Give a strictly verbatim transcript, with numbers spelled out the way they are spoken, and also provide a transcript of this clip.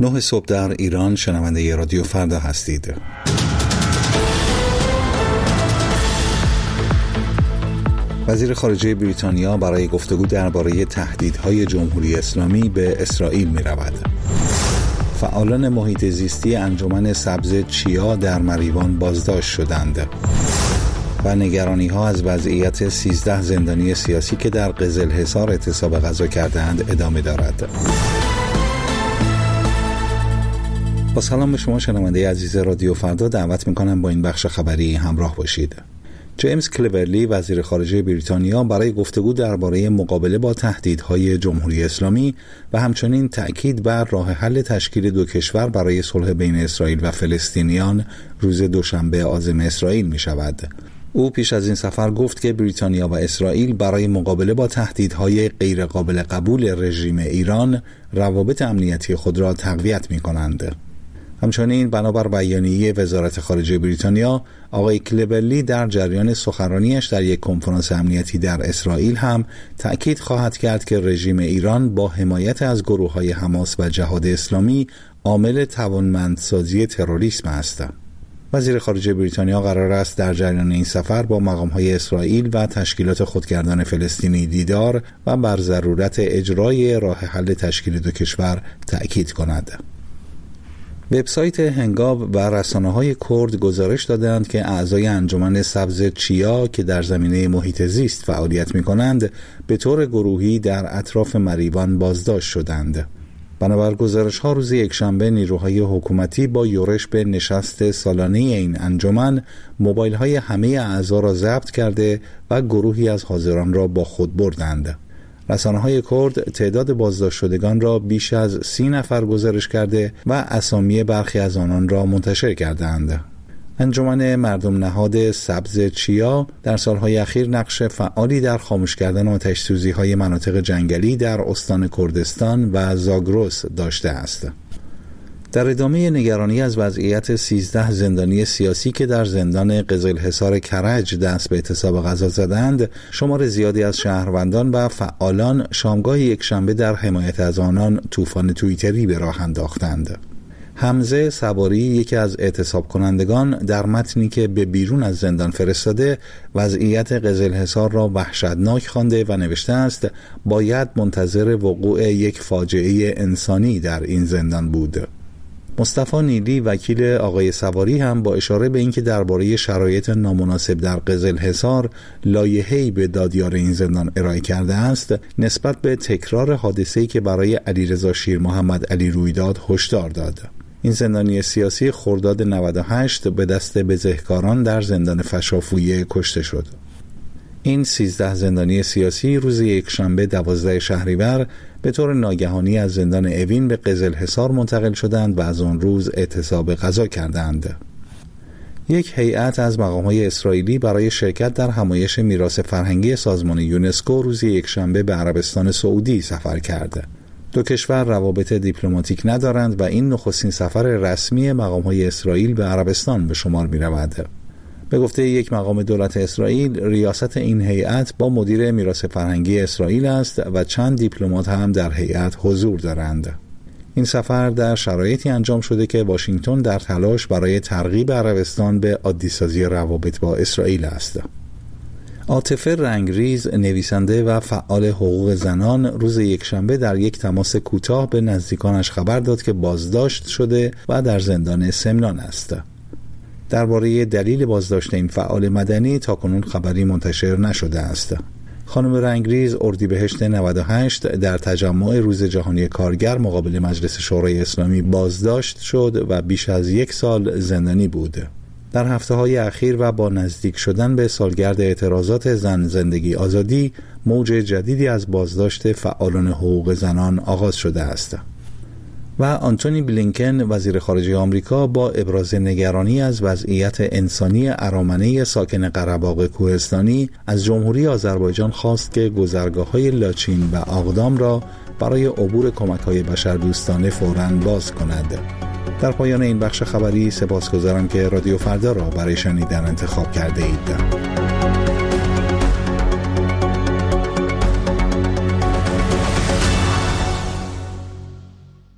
نه صبح در ایران شنونده رادیو فردا هستید. وزیر خارجه بریتانیا برای گفتگو درباره تهدیدهای جمهوری اسلامی به اسرائیل می رود. فعالان محیط زیستی انجمن سبز چیا در مریوان بازداشت شدند و نگرانی‌ها از وضعیت سیزده زندانی سیاسی که در قزلحصار اعتصاب غذا کردند ادامه دارد. با سلام به شما شنونده عزیز رادیو فردا، دعوت می‌کنم با این بخش خبری همراه باشید. جیمز کلیورلی وزیر خارجه بریتانیا برای گفتگو درباره مقابله با تهدیدهای جمهوری اسلامی و همچنین تأکید بر راه حل تشکیل دو کشور برای صلح بین اسرائیل و فلسطینیان روز دوشنبه عازم اسرائیل می شود. او پیش از این سفر گفت که بریتانیا و اسرائیل برای مقابله با تهدیدهای غیرقابل قبول رژیم ایران روابط امنیتی خود را تقویت می کنند. همچنین بنابر بیانیه وزارت خارجه بریتانیا، آقای کلیورلی در جریان سخنرانیش در یک کنفرانس امنیتی در اسرائیل هم تأکید خواهد کرد که رژیم ایران با حمایت از گروه‌های حماس و جهاد اسلامی عامل توانمندسازی تروریسم است. وزیر خارجه بریتانیا قرار است در جریان این سفر با مقام‌های اسرائیل و تشکیلات خودگردان فلسطینی دیدار و بر ضرورت اجرای راه حل تشکیل دو کشور تأکید کند. وبسایت هنگاب و رسانه‌های کرد گزارش دادند که اعضای انجمن سبز چیا که در زمینه محیط زیست فعالیت می‌کنند به طور گروهی در اطراف مریوان بازداشت شدند. بنابر گزارش‌ها روز یکشنبه نیروهای حکومتی با یورش به نشست سالانه این انجمن موبایل‌های همه اعضا را ضبط کرده و گروهی از حاضران را با خود بردند. رسانه‌های کرد تعداد بازداشت شدگان را بیش از سی نفر گزارش کرده و اسامی برخی از آنان را منتشر کردند. انجمن مردم نهاد سبز چیا در سالهای اخیر نقش فعالی در خاموش کردن آتش‌سوزی‌های مناطق جنگلی در استان کردستان و زاگرس داشته است. در ادامه نگرانی از وضعیت سیزده زندانی سیاسی که در زندان قزلحصار کرج دست به اعتصاب غذا زدند، شمار زیادی از شهروندان و فعالان شامگاه یکشنبه در حمایت از آنان طوفان توییتری به راه انداختند. حمزه سواری، یکی از اعتصاب کنندگان، در متنی که به بیرون از زندان فرستاده وضعیت قزلحصار را وحشتناک خوانده و نوشته است باید منتظر وقوع یک فاجعه انسانی در این زندان بود. مصطفی نیلی وکیل آقای سواری هم با اشاره به اینکه درباره شرایط نامناسب در قزلحصار لایحه‌ای به دادیار این زندان ارائه کرده است، نسبت به تکرار حادثه‌ای که برای علیرضا شیرمحمد علی روی داد هشدار داد. این زندانی سیاسی خرداد نود و هشت به دست بزهکاران در زندان فشافویه کشته شد. این سیزده زندانی سیاسی روز یکشنبه دوازده شهریور به طور ناگهانی از زندان اوین به قزلحصار منتقل شدند و از آن روز اعتصاب غذا کردند. یک هیئت از مقام‌های اسرائیلی برای شرکت در همایش میراث فرهنگی سازمان یونسکو روز یکشنبه به عربستان سعودی سفر کرد. دو کشور روابط دیپلماتیک ندارند و این نخستین سفر رسمی مقام‌های اسرائیل به عربستان به شمار می‌رود. به گفته یک مقام دولت اسرائیل، ریاست این هیئت با مدیر میراث فرهنگی اسرائیل است و چند دیپلمات هم در هیئت حضور دارند. این سفر در شرایطی انجام شده که واشنگتن در تلاش برای ترغیب عربستان به عادی‌سازی روابط با اسرائیل است. عاطفه رنگریز، نویسنده و فعال حقوق زنان، روز یکشنبه در یک تماس کوتاه به نزدیکانش خبر داد که بازداشت شده و در زندان سمنان است. درباره دلیل بازداشت این فعال مدنی تاکنون خبری منتشر نشده است. خانم رنگریز اردیبهشت نود و هشت در تجمع روز جهانی کارگر مقابل مجلس شورای اسلامی بازداشت شد و بیش از یک سال زندانی بود. در هفته‌های اخیر و با نزدیک شدن به سالگرد اعتراضات زن زندگی آزادی، موج جدیدی از بازداشت فعالان حقوق زنان آغاز شده است. و آنتونی بلینکن وزیر خارجه آمریکا با ابراز نگرانی از وضعیت انسانی ارامنه ساکن قره‌باغ کوهستانی از جمهوری آذربایجان خواست که گذرگاه‌های لاچین و آقدام را برای عبور کمک‌های بشردوستانه فوراً باز کند. در پایان این بخش خبری سپاسگزارم که رادیو فردا را برای شنیدن انتخاب کرده اید.